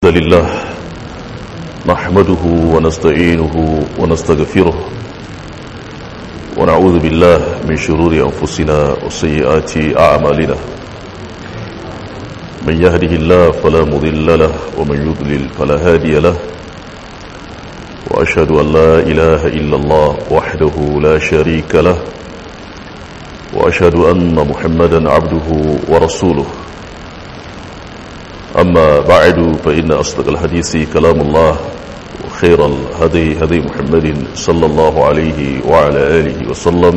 لله نحمده ونستعينه ونستغفره ونعوذ بالله من شرور أنفسنا وسيئات أعمالنا من يهده الله فلا مضل له ومن يضلل فلا هادي له وأشهد أن لا إله إلا الله وحده لا شريك له وأشهد أن محمدا عبده ورسوله أما بعد فإن أصدق الحديث كلام الله وخير الهدي هدي محمد صلى الله عليه وعلى آله وسلم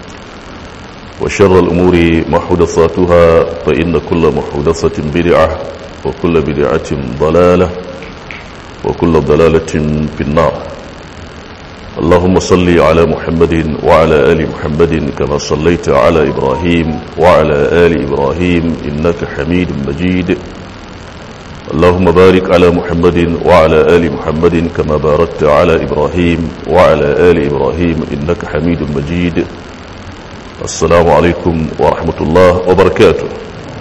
وشر الأمور محدثاتها فإن كل محدثة بدعة وكل بدعة ضلالة وكل ضلالة في النار. اللهم صل على محمد وعلى آل محمد كما صليت على إبراهيم وعلى آل إبراهيم إنك حميد مجيد. اللهم بارك على محمد وعلى آل محمد كما باركت على إبراهيم وعلى آل إبراهيم إنك حميد مجيد. السلام عليكم ورحمة الله وبركاته.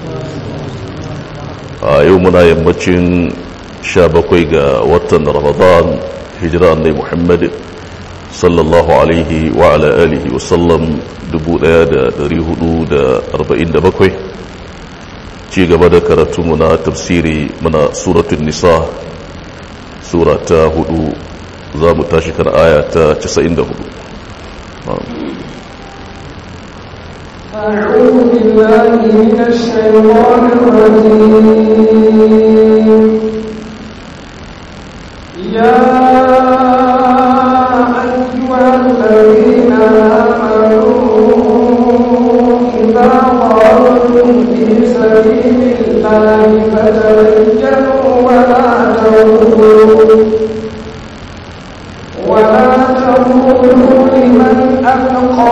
يومنا يمتشن شابكويغا وطن رمضان هجرة النبي محمد صلى الله عليه وعلى آله وسلم دبو دا دريه دا 47 ci gaba da karatu muna tafsiri muna suratul nisa sura ta 4 za mu tashi kan aya ta 94. أعوذ بالله من الشيطان الرجيم. يا أيها الذين آمنوا إذا ضربتم في سبيل الله فتبينوا ولا تقولوا لمن ألقى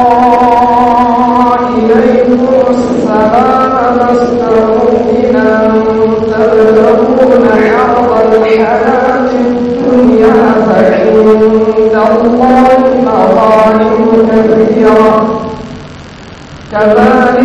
إليكم السلام لست مؤمنا تبتغون عرض الحياة الدنيا فعند الله مغانم كثيرة كذلك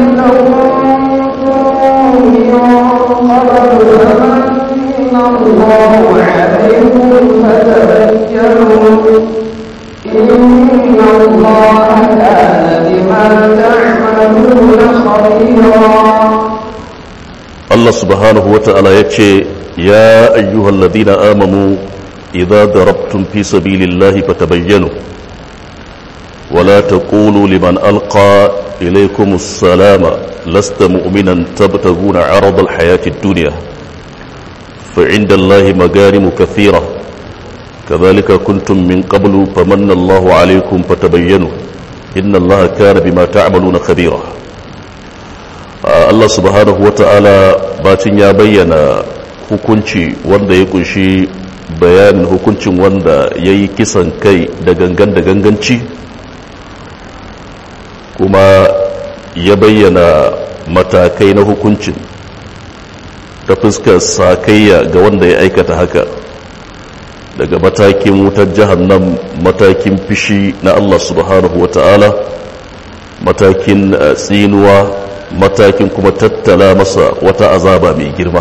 كنتم من قبل فمن الله عليكم فتبينوا إن الله كان بما تعملون خبيرا. الله سبحانه وتعالى يقول يا أيها الذين آمنوا إذا ضربتم في سبيل الله فتبينوا ولا تقولوا لمن ألقى إليكم السلام لست مؤمنا تبتغون عرض الحياة الدنيا فعند الله مغانم كثيرة كذلك كنتم من قبل فمن الله عليكم فتبينوا إن الله كان بما تعملون خبيرا. Allah subhanahu wa ta'ala bacin ya bayyana hukunci wanda ya kunshi bayanin hukuncin wanda ya yi kisan kai da ganganci kuma ya bayyana matakai na hukuncin ta fuskar sakayya ga wanda ya aikata haka daga matakin wutar jahannam, matakin fishi na Allah subhanahu wa ta'ala, matakin tsinuwa, matakin kuma tattala masa wata azaba mai girma.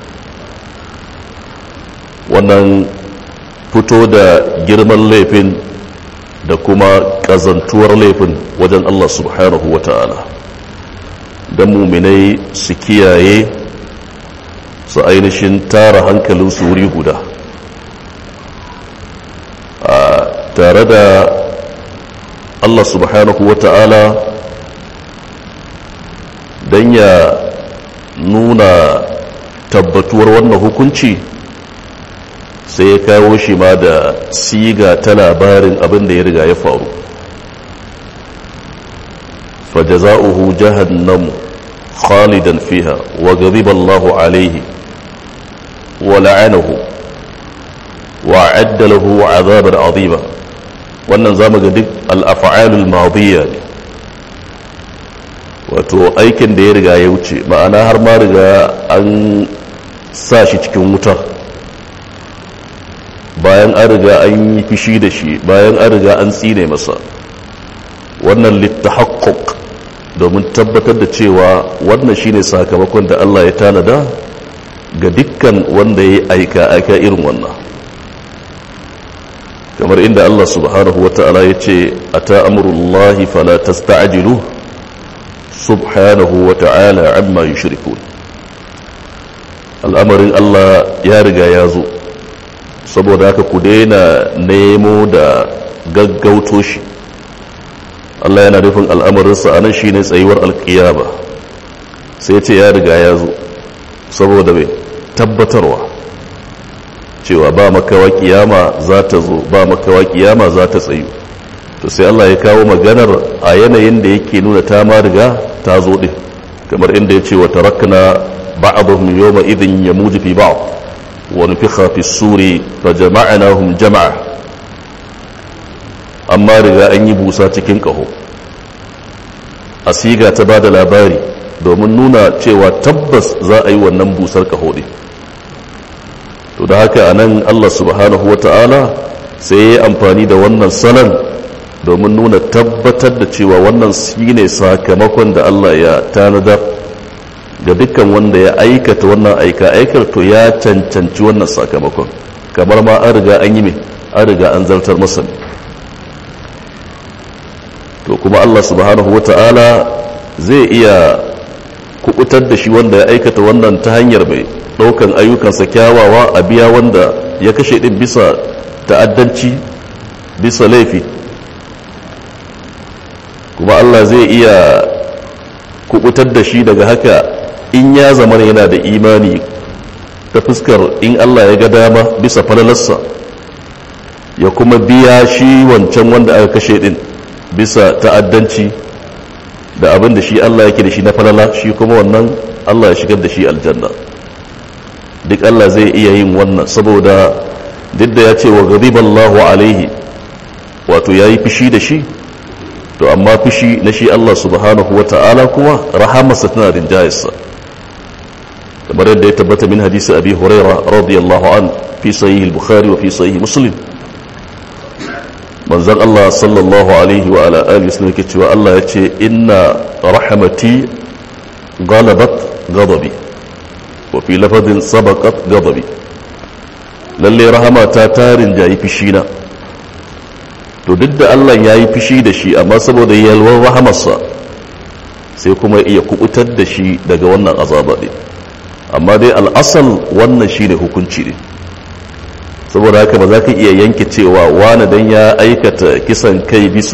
Wannan fito da girman laifin da kuma ƙazantuwar laifin wajen Allah subhanahu wa ta'ala don muminai su kiyaye su ainihin tara hankalinsu wuri guda tare da Allah subhanahu wa ta'ala don ya nuna tabbatuwar wannan hukunci sai ya kawo shi ma da siga ta labarin abin da ya riga ya faru. fajaza'uhu jahannamu khalidan fiha wa ghadiba Allahu alayhi wa la'anahu wa a'adda lahu 'adaban 'azima. wannan zamu ga duk al-af'alul madiyya ne, wato aikin da ya riga ya wuce, ma'ana har ma riga an sa shi cikin wuta, bayan an riga an yi fishi da shi, bayan an riga an tsine masa. wannan littahaqquq domin tabbatar da cewa wannan shine sakamakon da Allah ya tanada ga dukkan wanda ya aika irin wannan, kamar inda Allah subhanahu wata'ala ya ce ata amrullahi fala tasta'jilu subhanahu wata'ala amma yushrikun. al'amarin Allah ya riga ya zo, saboda haka ku daina nemo da gaggauto shi. Allah yana nufin al'amarinsa a nan shi ne tsayuwar alƙiyama, sai ce ya riga ya zo saboda mai tabbatarwa cewa ba makawa kiyama za ta zo, ba makawa kiyama za ta tsayu. to sai Allah ya kawo maganar a yanayin da yake nuna ta ma riga ta zo din, kamar inda ya ce wa tarakna ba'dhum yawma idhin yamuju fi ba'd wa nufikha fi suri fa jama'nahum jama'a. amma riga an yi busa cikin kaho, a siga ta bada labari domin nuna cewa tabbas za a yi wannan busar kaho din. to da haka anan Allah subhanahu wata'ala sai ya amfani da wannan salon domin nuna tabbatar da cewa wannan shine sakamakon da Allah ya tanadar ga dukkan wanda ya aikata wannan aikar to ya cancanci wannan sakamakon, kamar ma an riga an yi mai an riga an zartar masa. to kuma Allah subhanahu wata'ala zai iya kubutar da shi wanda ya aikata wannan ta hanyar mai daukan ayyukansa kyawawa a biya wanda ya kashe din bisa ta'addanci, bisa laifi. kuma Allah zai iya kubutar da shi daga haka in ya zama yana da imani, ta fuskar in Allah ya ga dama bisa falalarsa ya kuma biya shi wancan wanda aka kashe din bisa ta'addanci da abin da shi Allah yake da shi na falala, shi kuma wannan Allah ya shigar da shi aljanna. duk Allah zai iya yin wannan, saboda duk da ya ce wa ghadiballahu alaihi, wato yayi fishi da shi, to amma fushi na shi Allah subhanahu wata'ala kuma rahamarsa tana rinjayarsa, kamar yadda ya tabbata min hadisi abi huraira radiyallahu an fi sahih al-bukhari wa fi sahih muslim. manzon Allah sallallahu alaihi wa ala alihi wasallam yake cewa Allah ya ce inna rahmati ghalabat ghadabi wa fi lafazin sabaqat ghadabi, lalle rahamata ta rinjayi fishina. to duk da Allah ya yi fishi da shi, amma saboda yalwar rahamarsa sai kuma iya kubutar da shi daga wannan azaba din. amma dai al'asal wannan shine hukunci ne, saboda haka ba za ka iya yanke cewa wani dan ya aikata kisan kai bisa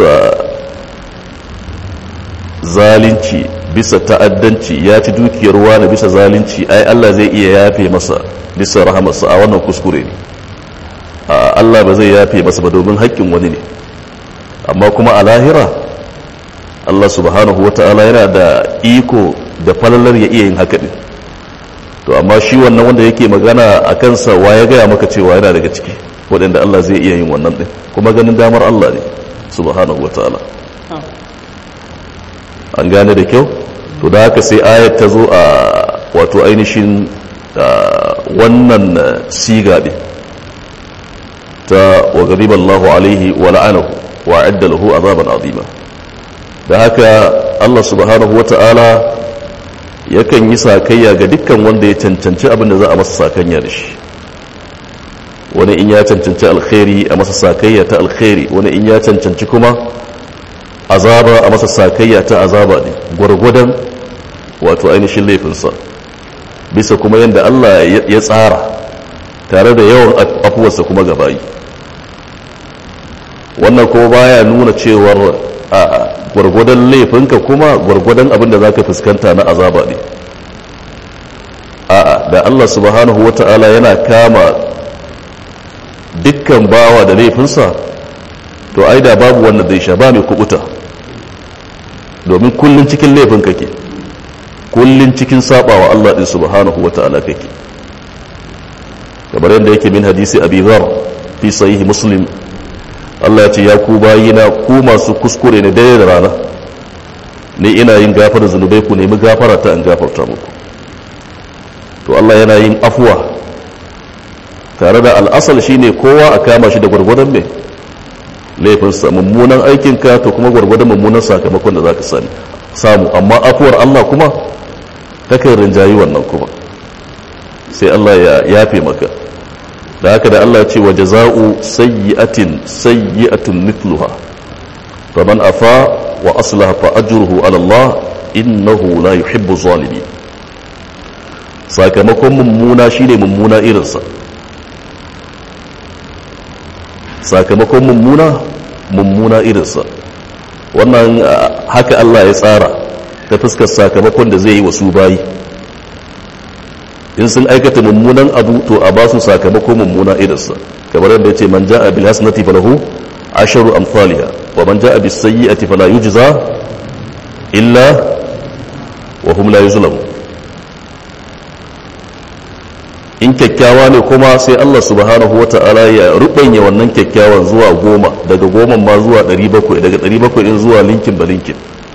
zalunci, bisa ta'addanci, ya ci dukiyar wani bisa zalunci, ai Allah zai iya yafe masa bisa rahamarsa. a wannan kuskure ne, Allah ba zai yafe masa ba domin haƙƙin wani ne. amma kuma a lahira Allah subhanahu wata'ala yana da iko da falalar ya iya yin haka din. to amma shi wannan wanda yake magana a kansa, wa ya gaya maka cewa yana daga ciki waɗanda Allah zai iya yin wannan din? kuma ganin damar Allah ne subhanahu wata'ala. an gane da kyau. to da haka sai ayat ta zo a wato ainihin wannan siga din ta wa ghadiballahu alaihi wa la'anahu wa adda lahu azaban azima. da haka Allah subhanahu wata'ala yakan yi sakayya ga dukkan wanda ya cancanci abin da za a masa sakayya da shi. wani in ya cancanci alkhairi a masa sakayya ta alkhairi, wani in ya cancanci kuma azaba a masa sakayya ta azaba ne gwargwadon wato ainihin laifinsa, bisa kuma yadda Allah ya tsara, tare da yawan afuwarsa kuma gabayi. wannan kuma baya nuna cewar a gwargwadon laifinka kuma gwargwadon abin da za ka fuskanta na azaba ne. a'a, da Allah subhanahu wata'ala yana kama dukkan bawa da laifinsa, to ai da babu wanda zai sha, ba mai kubuta, domin kullun cikin laifin kake, kullun cikin sabawa Allah din subhanahu wata'ala kake. kamar yadda yake min hadisi abi dhar fi sahih muslim, Allah ya ce ya ku bayina ku masu kuskure ne dare da rana, ne ina yin gafara zunubai, ku nemi gafara ta an gafarta muku. to Allah yana yin afuwa, tare da al'asal shine kowa a kama shi da gwargwadon mai laifinsa, mummunan aikinka to kuma gwargwadon mummunan sakamakon da za ka samu. amma afuwar Allah kuma takan rinjayi wannan kuma, sai Allah ya yafe maka. da haka da Allah ce wa jaza'u sayyi'atin sayyi'atun mithluha faman afa wa aslaha fa ajruhu ala Allah innahu la yuhibbu zalimin. sakamakon mummuna shine mummuna irinsa, sakamakon mummuna irinsa. wannan haka Allah ya tsara ta fuskar sakamakon da zai yi wa su bayi. in sun aikata mummunan abu to a ba su sakamakon mummuna irinsa, kamar yadda ya ce man ja'a bil hasanati falahu asharu amsalha wa man ja'a bis sayyi'ati fala yujza illa wa hum la yuzlamun. in kyakkyawa ne kuma sai Allah subhanahu wata'ala ya rubanya wannan kyakkyawan zuwa 10, daga 10 ma zuwa 700, daga 700 din zuwa linkin ba linkin.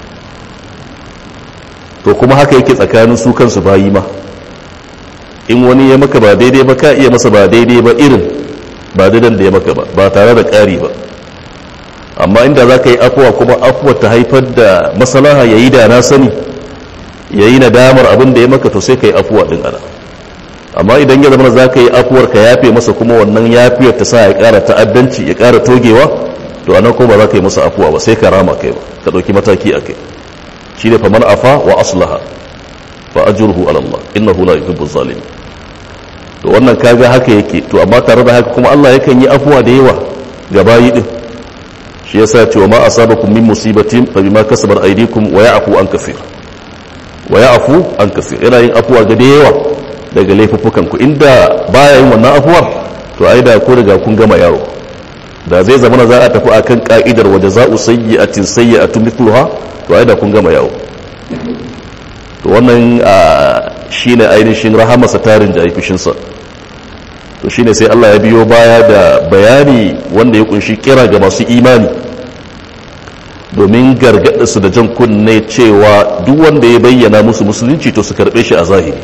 to kuma haka yake tsakanin su kansu bayi ma. in wani ya maka ba daidai ba ka iya masa ba daidai ba irin ba daidan da ya maka ba tare da ƙari ba. amma inda za ka yi afuwa kuma afuwa ta haifar da maslaha yayi da na sani yayi nadamar abin da ya maka, to sai ka yi afuwa din ana. amma idan ya zama za ka yi afuwar ka yafe masa kuma wannan yafiyar ta sa ya ƙara ta'addanci ya ƙara togewa, to anan kuma ba za ka yi masa afuwa ba, sai ka rama kai ba, ka ɗauki mataki a kai. shi ne faman afa wa aslaha fa ajruhu ala Allah innahu la yuhibbu zalimin. to wannan kaga haka yake. to amma tare da haka kuma Allah yakan yi afuwa da yawa ga bayi din. shi yasa ce wa ma asabakum min musibatin fa bima kasabat aydikum wa ya'fu an kaseer, wa ya'fu an kaseer. yana yin afuwa ga da yawa daga laifuffukan ku. inda baya yin wannan afuwar to ai da ku riga kun gama yawo. da zai zama za a tafi akan ka'idar wa jaza'u sayyi'atin sayyi'atun mithluha, to ai da kun gama yawo. to wannan shine ainihin rahamarsa tarin da fushinsa. to shine sai Allah ya biyo baya da bayani wanda ya kunshi kira ga masu imani domin gargaɗa su da jan kunne cewa duk wanda ya bayyana musu musulunci to su karɓe shi a zahiri.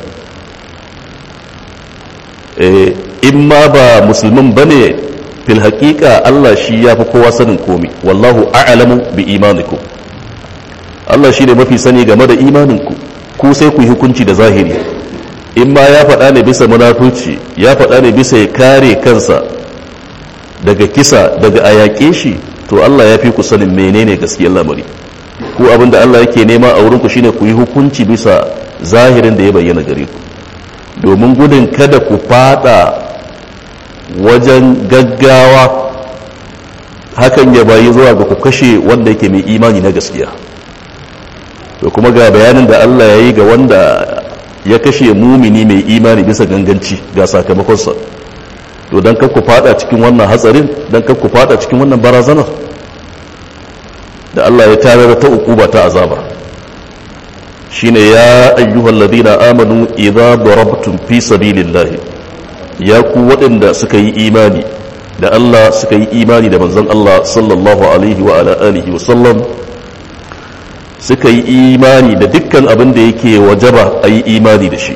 in ma ba musulmin bane fil haƙiƙa Allah shi ya fi kowa sanin komi. wallahu a'lamu bi imanikum, Allah shi ne mafi sani game da imaninku. ku sai ku yi hukunci da zahiri. in ma ya faɗa ne bisa munafurci, ya faɗa ne bisa ya kare kansa daga kisa, daga a yaƙe shi, to Allah ya fi ku sanin menene gaskiyar lamari. ku abinda Allah yake nema a wurinku shine ku yi hukunci bisa zahirin da ya bayyana gare ku, domin gudun kada ku fada wajen gaggawa hakan ya bayi zuwa ga ku kashe wanda yake mai imani na gaskiya. to kuma ga bayanin da Allah ya yi ga wanda ya kashe mumini mai imani bisa ganganci ga sakamakonsa. to don kan ku fada cikin wannan hatsarin, don kan ku fada cikin wannan barazanar da Allah ya tarar ta ukuba ta azaba, shine ya ayyuhal ladina amanu idza darabtum fi sabilillahi, ya ku waɗanda suka yi imani da Allah, suka yi imani da manzon Allah sallallahu alaihi wa ala alihi wa sallam, suka yi imani da dukkan abin da yake wajaba a yi imani da shi.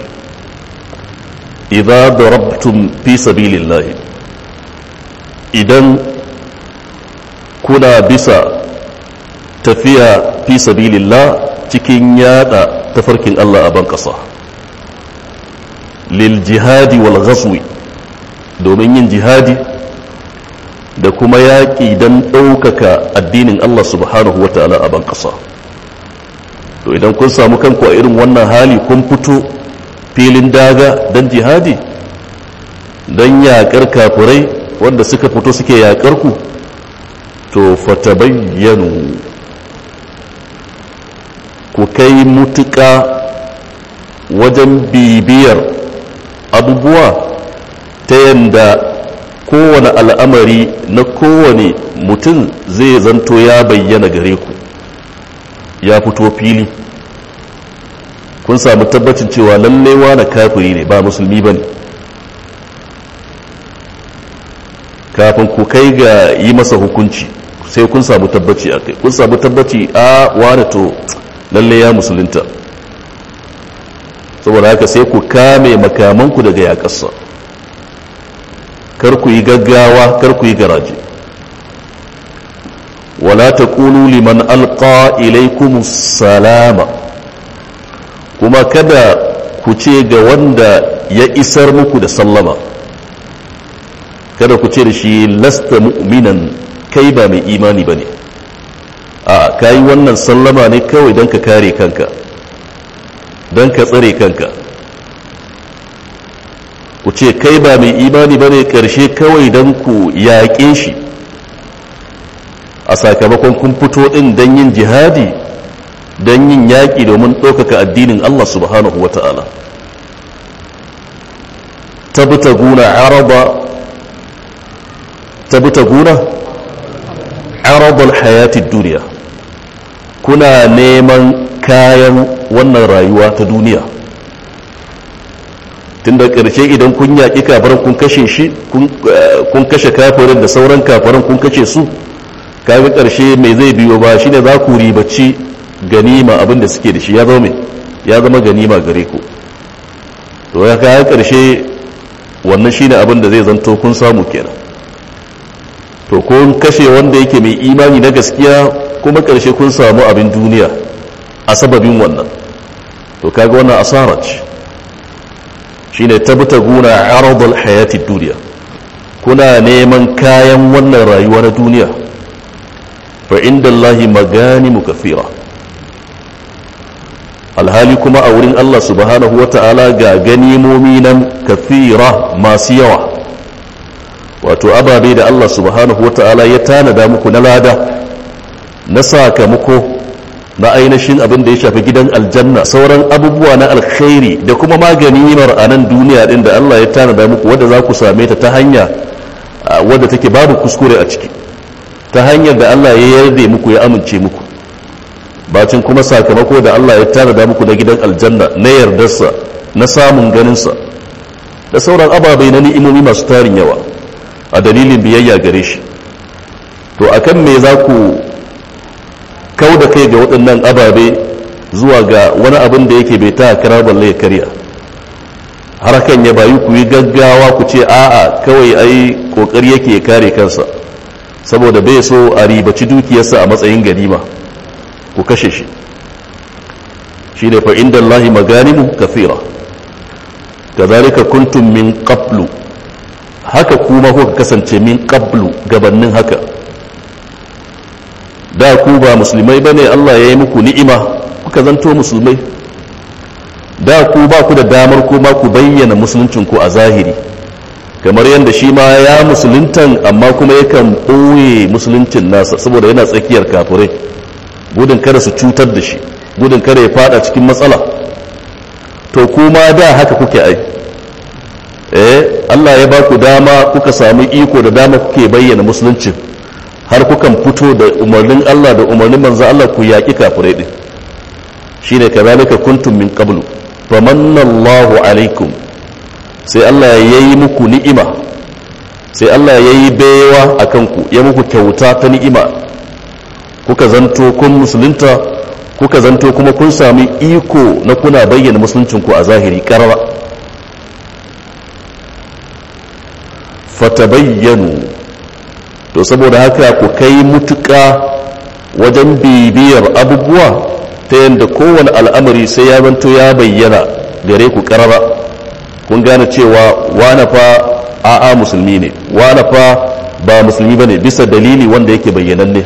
idza darabtum fi sabilillahi, idan kuna bisa tafiya fi sabilillah cikin yada tafarkin Allah a ban kasa, lil jihadi wal ghazwi, domin yin jihadi da kuma yaƙi don ɗaukaka addinin Allah subhanahu wa ta'ala a ban kasa. to idan kun samu kanku a irin wannan hali, kun fito filin daga don jihadi, don yaƙar kafirai wanda suka fito suke yaƙar ku, to fatabayyanu, ku kai mutuƙa wajen bibiyar abubuwa ta yanda kowane al'amari na kowane mutum zai zanto ya bayyana gare ku, ya fito fili. kun samu tabbacin cewa lallai na kafiri ne, ba musulmi ba ne. kafin ku kai ga yi masa hukunci sai kun samu tabbaci a kai, kun samu tabbaci a wane to lallai ya musulunta. saboda haka sai ku kame makamanku daga yaƙarsa, kar ku yi gaggawa, kar ku yi garaje. wala taqulu liman alqa ilaykumus salama, kuma kada ku ce ga wanda ya isar muku da sallama, kada ku ce da shi lasta mu'minan, kai ba mai imani bane. A kai wannan sallama ne kawai don ka kare kanka, don ka tsare kanka. Ku ce kai ba mai imani bane karshe kawai don ku yaƙe shi a sakamakon kun fito din don yin jihadi, don yin yaƙi domin ɗaukaka addinin Allah subhanahu wa ta'ala. tabtaguna aradal hayatid duniya, kuna neman kayan wannan rayuwa ta duniya. Tunda ƙarshe idan kun yaƙi kafirin kun kashe shi, kun kashe kafirin da sauran kafirin kun kashe su, kaga ƙarshe mai zai biyo ba shine za ku ribaci ganima abin da suke da shi, ya zama ganima gare ku. To ya kaga ƙarshe wannan shine abin da zai zanto kun samu kenan. To kun kashe wanda yake mai imani na gaskiya, kuma ƙarshe kun samu abin duniya a sababin wannan. To kaga wannan asara ce. Shine tabtaguna aradal hayatid dunya, kuna neman kayan wannan rayuwa na duniya. Fa indallahi maganimu kathira, alhali kuma a wurin Allah subhanahu wata'ala ga ganimomi nan kathira masu yawa, wato ababe da Allah subhanahu wata'ala ya tanada muku na lada, na sakamako, na ainihin abin da ya shafi gidan aljanna, sauran abubuwa na alkhairi da kuma maganimar a nan duniya din da Allah ya tanada muku, wadda za ku same ta ta hanya wadda take babu kuskure a ciki, ta hanyar da Allah ya yarda muku, ya amince muku, bacin kuma sakamako da Allah ya tanada muku na gidan aljanna, na yardarsa, na samun ganinsa, da sauran ababai na ni'imomi masu tarin yawa a dalilin biyayya gare shi. To akan me za ku kau da kai ga waɗannan ababe zuwa ga wani abin da yake bai ta kira balle ya karya, har kan ya bayu ku yi gaggawa ku ce a'a kawai ai kokari yake ya kare kansa saboda bai so a ribaci dukiyarsa a matsayin ganima, ku kashe shi. Shi ne fa inda Allah maganimu kathira kazalika kuntum min qablu, haka kuma kuka kasance min qablu, gabannin haka. Da ku ba musulmai bane, Allah ya yi muku ni'ima kuka zanto musulmai. Da ku ba ku da damar kuma ku bayyana musuluncin ku a zahiri, kamar yadda shi ma ya musuluntan amma kuma yakan ɓoye musuluncin nasa saboda yana tsakiyar kafirai, gudun kada su cutar da shi, gudun kada ya fada cikin matsala. To kuma da haka kuke ai, Allah ya ba ku dama, kuka samu iko da dama kuke bayyana musuluncin, har kukan fito da umarnin Allah da umarnin manzo Allah ku yaƙi kafirai din. Shine kazalika kuntum min qablu famanna Allahu alaikum, sai Allah ya yi muku ni'ima, sai Allah ya yi baiwa a kanku, ya muku kyauta ta ni'ima, kuka zanto kun musulunta, kuka zanto kuma kun sami iko na kuna bayyana musuluncinku a zahiri karara. Fatabayyanu, to saboda haka ku kai mutuƙa wajen bibiyar abubuwa ta yadda kowane al'amari sai ya zanto ya bayyana gare ku karara, kun gane cewa wane fa a'a musulmi ne, wane fa ba musulmi bane, bisa dalili wanda yake bayyananne.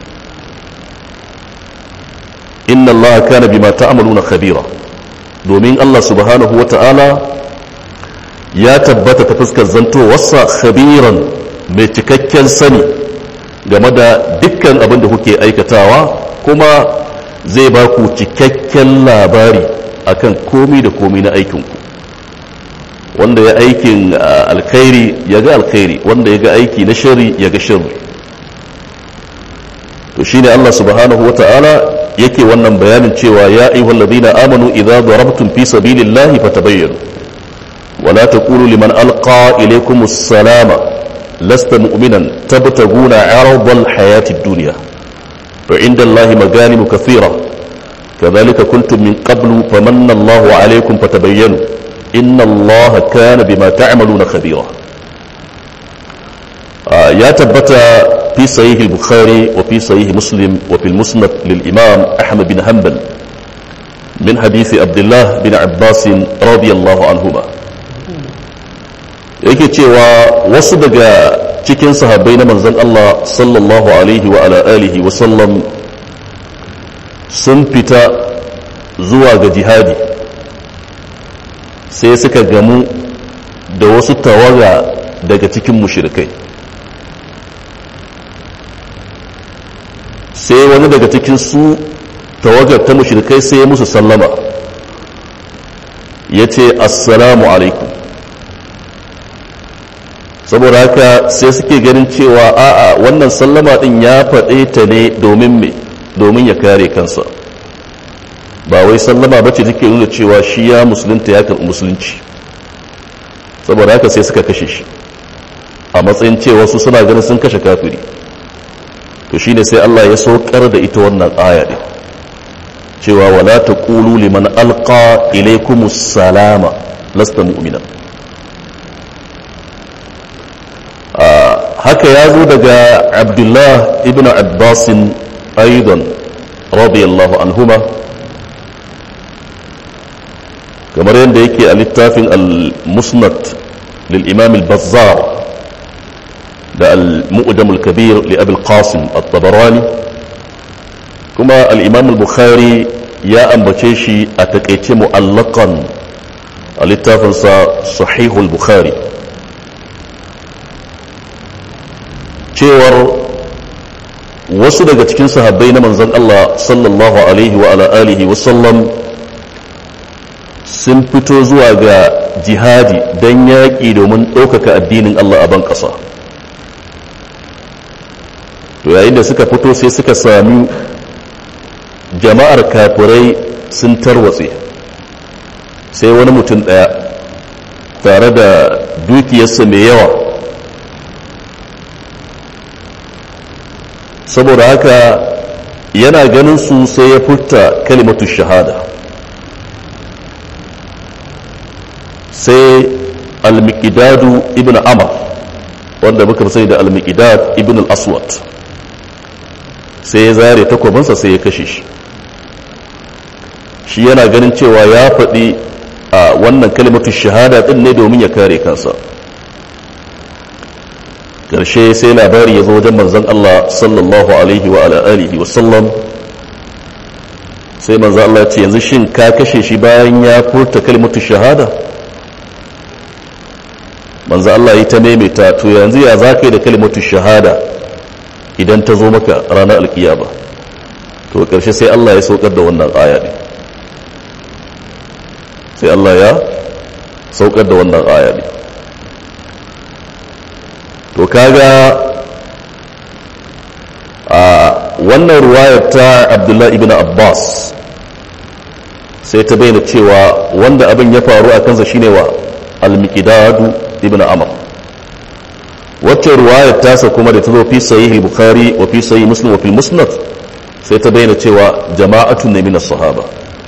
Inna Allah kana bima ta'maluna khabira, domin Allah subhanahu wata'ala ya tabbata ta fuskar zantowarsa khabiran, mai cikakken sani game da dukkan abin da kuke aikatawa, kuma zai ba ku cikakken labari akan komi da komi na aikinku. Wanda ya aikin alkhairi ya ga alkhairi, wanda ya ga aiki na shari ya ga shari. To shine Allah subhanahu wata'ala yake wannan bayanin cewa ya ayyuhal ladina amanu idza darabtum fi sabilillahi fatabayyanu wa la taqulu liman alqa ilaykumus salama lasta mu'minan tabtaguna 'aradal hayatid dunya fa indallahi maganimu kathira kadhalika kuntum min qablu famanna Allahu 'alaykum fatabayyanu inna Allaha kana bima ta'maluna khabira. Ya tabbata في صحيح البخاري وفي صحيح مسلم وفي المسند للإمام أحمد بن حنبل من حديث عبد الله بن عباس رضي الله عنهما yake cewa wasu daga cikin sahabbai na manzon Allah sallallahu alaihi wa ala alihi wa sallam sun fita zuwa ga jihadi sai suka gamu da wasu tawaga daga cikin mushrikai sai wani daga cikin su tawagar ta mushrikai sai ya musu sallama ya ce assalamu alaikum. saboda haka sai suke ganin cewa a'a wannan sallama din ya faɗe ta ne domin ya kare kansa, ba wai sallama bace take nuna cewa shi ya musulunta ya karɓi musulunci. saboda haka sai suka kashe shi a matsayin cewa su suna ganin sun kashe kafiri. to shine sai Allah ya saukar da ita wannan aya din cewa wala taqulu liman alqa ilaykumus salama lasta mu'mina. haka ya zo daga Abdullah ibn Abbas aidan radiyallahu anhuma kamar yadda yake a littafin al-musnad lil imam al-bazzar da al-mu'jam al-kabir li abi al-qasim at-tabarani, kuma al-imam al-bukhari ya ambace shi a takeice mu'allaqan a littafinsa sahih al-bukhari cewar wasu daga cikin sahabbai na manzon Allah sallallahu alaihi wa ala alihi wa sallam sun fito zuwa ga jihadi don yaƙi domin ɗaukaka addinin Allah a ban ƙasa. to yayin da suka fito sai suka sami jama'ar kafirai sun tarwatse, sai wani mutum ɗaya tare da dukiyarsa mai yawa. saboda haka yana ganin su sai ya furta kalimatu shahada, sai al-miqdadu ibn amr wanda muka sani da al-miqdad ibn al-aswad sai ya zare takwabansa sai ya kashe shi. shi yana ganin cewa ya faɗi a wannan kalimatu shahada din ne domin ya kare kansa. karshe sai labari ya zo wajen manzon Allah sallallahu alaihi wa ala alihi wa sallam, sai manzon Allah ya ce yanzu shin ka kashe shi bayan ya furta kalimatu shahada? manzon Allah ya ta maimaita to yanzu ya za ka yi da kalimatu shahada idan ta zo maka ranar alkiyama? to karshe sai Allah ya saukar da wannan aya ne, sai Allah ya saukar da wannan aya ne. to kaga a wannan ruwayar ta Abdullah ibn Abbas sai ta bayyana cewa wanda abin ya faru a kansa shine wa al-miqdad ibn amr. wacce ruwayar tasa kuma da ta zo fi sahih al-bukhari wa fi sahih muslim wa fi musnad sai ta bayyana cewa jama'atun min as-sahaba,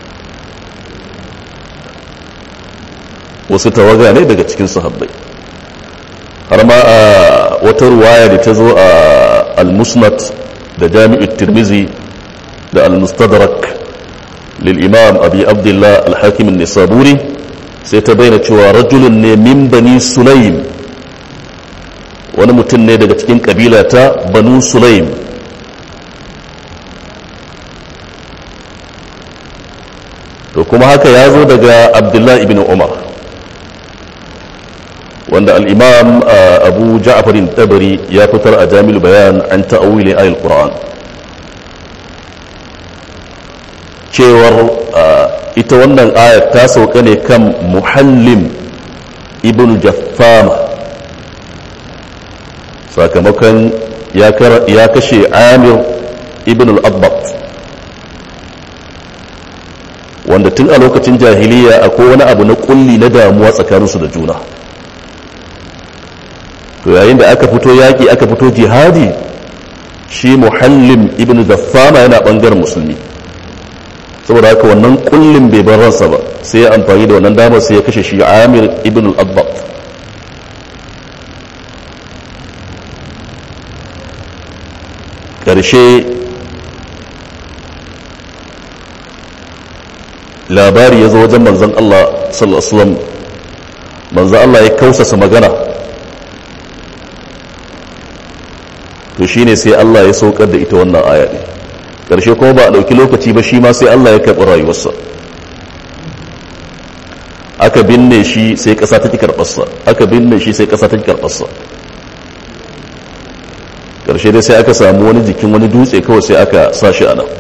wasu tawaga ne daga cikin sahabbai. har ma a wata ruwaya da ta zo a al-musnad da jami'ut tirmizi da al-mustadrak lil imam abi abdullah al-hakim an-nisaburi sai ta bayyana cewa rajulun ne min bani sulaim, wani mutum ne daga cikin kabila ta banu sulaim. to kuma haka ya zo daga abdullah ibn umar wanda al-imam abu ja'farin tabari ya fitar a jami'ul bayan an ta'awili ayatul qur'an cewar ita wannan ayat ta sauka ne kan muhallim ibn jaffama sakamakon ya kashe amir ibn al-abbaq wanda tun a lokacin jahiliya akwai wani abu na kulli na damuwa tsakaninsu da juna. to yayin da aka fito yaƙi aka fito jihadi, shi muhallim ibn jaffama yana ɓangaren musulmi, saboda haka wannan kullum bai bar ransa ba sai ya amfani da wannan damar sai ya kashe shi amir ibn al-abbaq. ƙarshe labari ya zo wajen manzon Allah sallallahu alaihi wasallam, manzo Allah ya kausasa magana, to shine sai Allah ya saukar da ita wannan aya ne. Karshe kuma ba a dauki lokaci ba, shi ma sai Allah ya karɓi rayuwarsa, aka binne shi sai ƙasa ta ki karɓarsa, aka binne shi sai ƙasa ta ki karɓarsa. Karshe dai sai aka samu wani jikin wani dutse kawai sai aka sa shi a nan.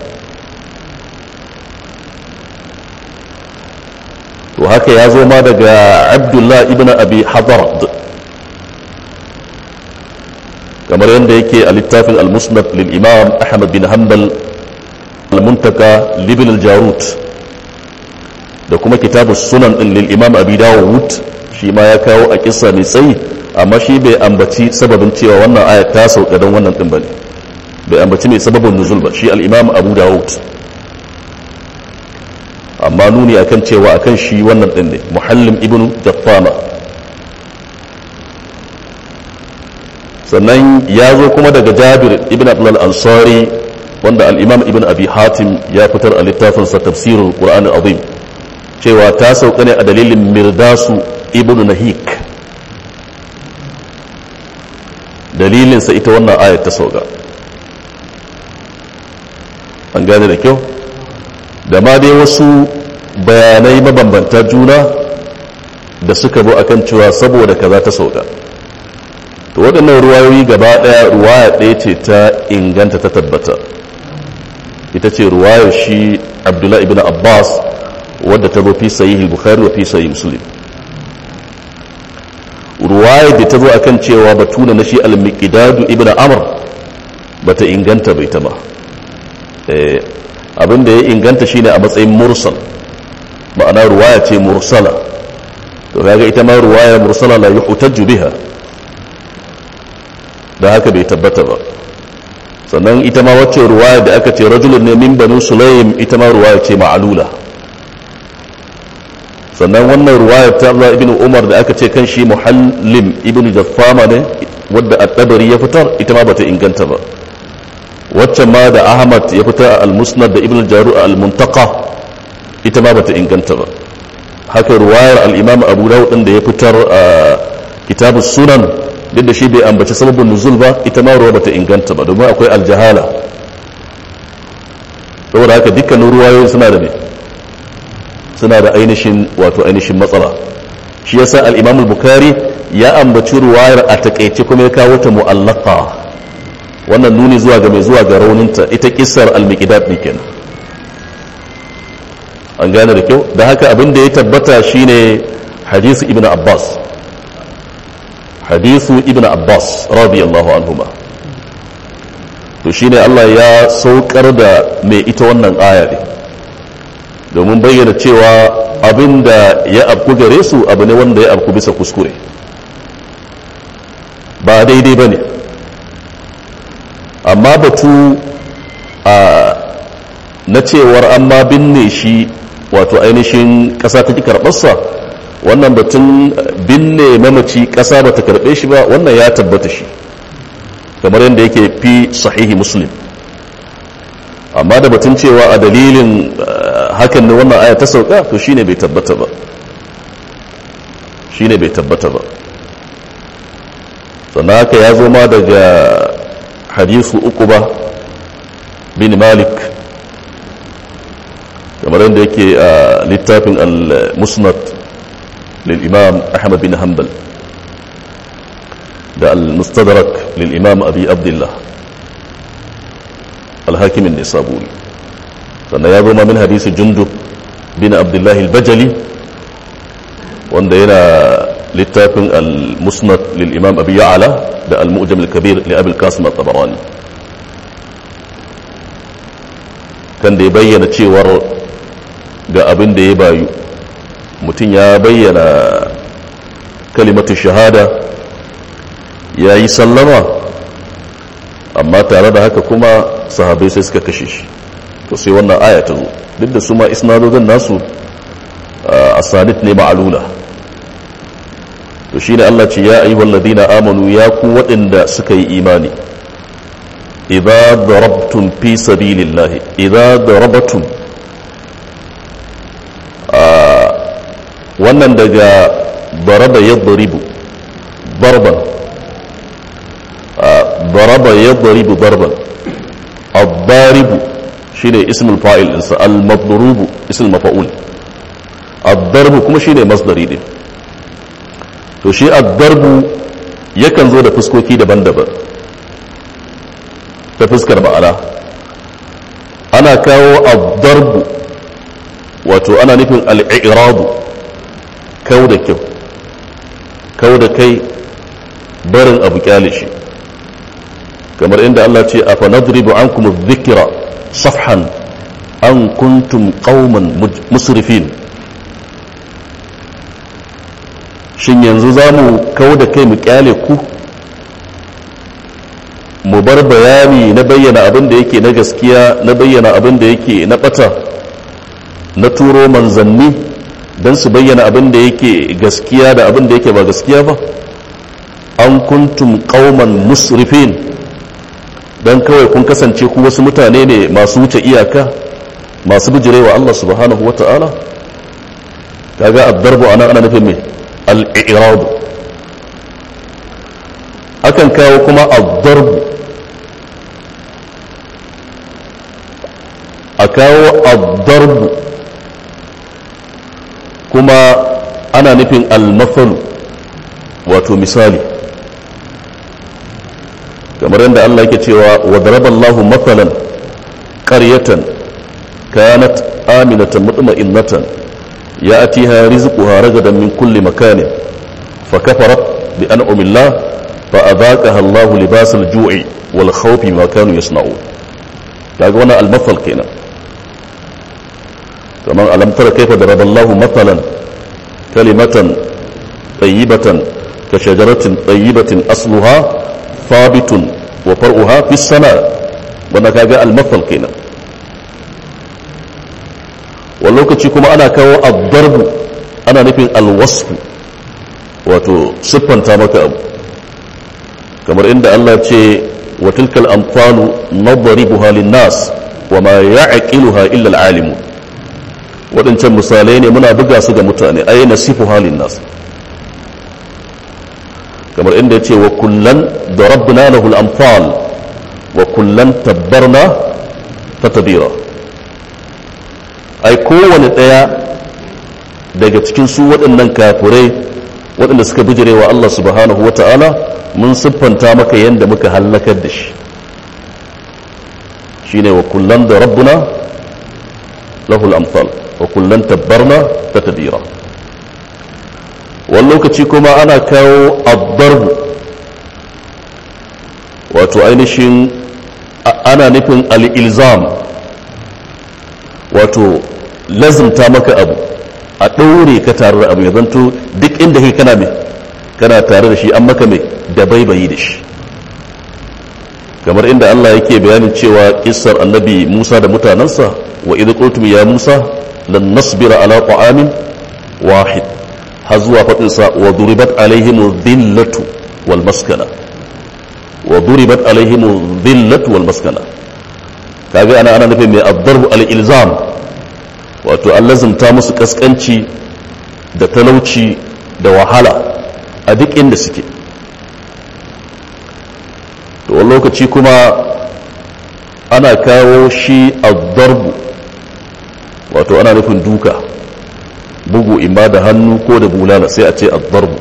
To haka ya zo ma daga Abdullah ibn Abi Hadarad, kamar yadda yake a littafin al-Musnad lil Imam Ahmad bin Hanbal, al-Muntaka libn al-Jarut, da kuma kitabu sunan din lil Imam Abi Dawud, shi ma ya kawo a kissa mai tsayi, amma shi bai ambaci sababin cewa wannan ayat ta sauka don wannan din bane, bai ambaci mai sababin nuzul ba shi al-Imam Abu Dawud, amma nuni akan cewa akan shi wannan din ne Muhallim ibn Jaffama. Sannan ya zo kuma daga Jabir ibn Abdullah al-Ansari, wanda al-Imam ibn Abi Hatim ya fitar a littafinsa Tafsirul Qur'an al-Azim, cewa ta sauka ne a dalilin Mirdasu ibn Nahik. Dalilinsa ita wannan ayat ta sauka. An gane da kyau? Da ma dai wasu bayanai mabambanta juna da suka bo akan cewa saboda kaza ta sauka. To waɗannan ruwayoyi gaba ɗaya, ruwaya ɗaya ce ta inganta ta tabbata, ita ce ruwayar shi Abdullah ibn Abbas, wadda ta zo fi sahih al-Bukhari wa fi sahih Muslim. Ruwayar da ta zo akan cewa batuna na shi al-Miqdad ibn Amr bata inganta bai ta ba. Abin da ya inganta shine a matsayin mursal, ma'ana ruwaya ce mursala. To kaga ita ma ruwaya mursala la yuhtaju biha, da haka bai tabbata ba. Sannan ita ma wacce ruwaya da aka ce rajulun ne min banu Sulaym, ita ma ruwaya ce ma'lula. Sannan wannan ruwaya ta Abdullah ibn Umar da aka ce kan shi Muhallim ibn Jaffama ne, wadda at-Tabari ya fitar, ita ma bata inganta ba. Wacce ma da Ahmad ya fitar a al-Musnad da Ibn al-Jarud al-Muntaqa, ita ma bata inganta ba. Haka ruwayar al-Imam Abu Dawud din da ya fitar a Kitabus Sunan, duk da shi bai ambaci sababin nuzul ba, ita ma ruwa bata inganta ba, domin akwai aljahala. Saboda haka dukkanin ruwayoyin suna da ne, suna da ainihin wato ainihin matsala. Shi yasa al-Imam al-Bukhari ya ambaci ruwayar a takeice kuma ya kawo ta mu'allaqa, wannan nuni zuwa ga mai zuwa ga rauninta, ita kissar al-Miqdad ne kenan. An gane da kyau. Da haka abin da ya tabbata shine hadisi Ibn Abbas, hadithu Ibn Abbas radiyallahu anhuma. To shine Allah ya saukar da mai ita wannan aya ne domin bayyana cewa abinda ya afku gare su abu ne wanda ya afku bisa kuskure, ba daidai bane. Amma batu na cewar an ma binne shi, wato ainihin ƙasa ta ki karɓarsa, wannan batun binne mamaci ƙasa ba ta karɓe shi ba, wannan ya tabbata shi kamar yadda yake fi sahihi Muslim. Amma da batun cewa a dalilin hakan ne wannan aya ta sauka, to shine bai tabbata ba, shine bai tabbata ba. Sannan haka ya zo ma daga hadisu Uqba bin Malik, kamar yadda yake a littafin al-Musnad للإمام أحمد بن حنبل ده المستدرك للإمام أبي عبد الله الحاكم النسابوري. فنيابو من حديث جندب بن عبد الله البجلي وندينا للتاكن المسند للإمام أبي يعلى ده المؤجم الكبير لأبي القاسم الطبراني. كان دي بيّن تشيور ga abin da ya bayu, mutum ya bayyana kalimatu shahada, ya yi sallama, amma tare da haka kuma sahabai sai suka kashe shi. To sai wannan aya ta zo, duk da su ma isnadodin nasu asanid ne ma'alula. To shine Allah ce ya ayyuhal ladina amanu, ya ku waɗanda suka yi imani, idza darabtum fi sabilillahi, idza darabtum, wannan daga daraba yadribu darban daraba yadribu darban ad-daribu shine ismul fa'il insa al-madrubu ismul maf'ul ad-darbu kuma shine masdari din to shi ad-darbu yakan zo da fuskoki daban-daban ta fuskar ma'ana ana kawo ad-darbu wato ana nufin al-i'radu kau da kyau kau da kai barin abu kyale shi kamar inda Allah ce afa nadribu ankum adh-dhikra safhan an kuntum qauman musrifin shin yanzu zamu kau da kai mu kyale ku mu bar bayani na bayyana abin da yake na gaskiya na bayyana abin da yake na bata na turo manzanni don su bayyana abin da yake gaskiya da abin da yake ba gaskiya ba an kuntum qauman musrifin dan kawai kun kasance ku wasu mutane ne masu wuce iyaka masu bijirewa Allah subhanahu wata'ala kaga ad-darbu ana nufin me al-i'rad akan kawo kuma ad-darbu a kawo ad-darbu kuma ana nufin al-mathal wato misali kamar yadda Allah yake cewa wa daraballahu mathalan qaryatan kanat aminatan mutma'innatan ya'tiha rizquha ragadan min kulli makanin fakafarat bi an'ami Allah fa'adhaqaha Allahu libasal ju'i wal khawfi ma kanu yasna'un kaga wannan al-mathal kenan kamar alam tara kayfa daraballahu mathalan kalimatan tayyibatan ka shajaratin tayyibatin asluha ثابت وفرعها في السماء wanda kaga al-mathal kenan wani lokaci kuma ana kawo ad-darb ana nufin al-wasf wato siffanta maka abu kamar inda Allah ce wa tilkal amsalu nadribuha lin-nas wama ya'qiluha illa al-alim wadancan misalai ne muna buga su ga mutane ay nasifuha lin-nas kamar inda ya ce wa kullan da rabbina lahul amfal wa kullan tabbarna tatbira ai kowane daya daga cikin su waɗannan kafirai waɗanda suka bijire wa Allah subhanahu wata'ala mun siffanta maka yanda muka halakar da shi shine wa kullan da rabbina lahul amfal wa kullan tabbarna tatbira wani lokaci kuma ana kawo ad-darbu wato ainihin ana nufin al-ilzam wato lazimta maka abu a ɗaure ka tare da abu ya zanto duk inda kai kana tare da shi an maka mai da baibayi da shi kamar inda Allah yake bayanin cewa kissar annabi Musa da mutanansa wa idh qultum ya Musa lan nasbira ala ta'amin wahid har zuwa faɗinsa wa duribat alaihimu dhillatu wal maskana wa duribat alaihimu dhillatu wal maskana kaga ana nufin mai ad-darbu al-ilzam wato an lazimta musu kaskanci da talauci da wahala a duk inda suke to wani lokaci kuma ana kawo shi ad-darbu wato ana nufin duka bugu imma da hannu ko da bulala sai a ce ad-darbu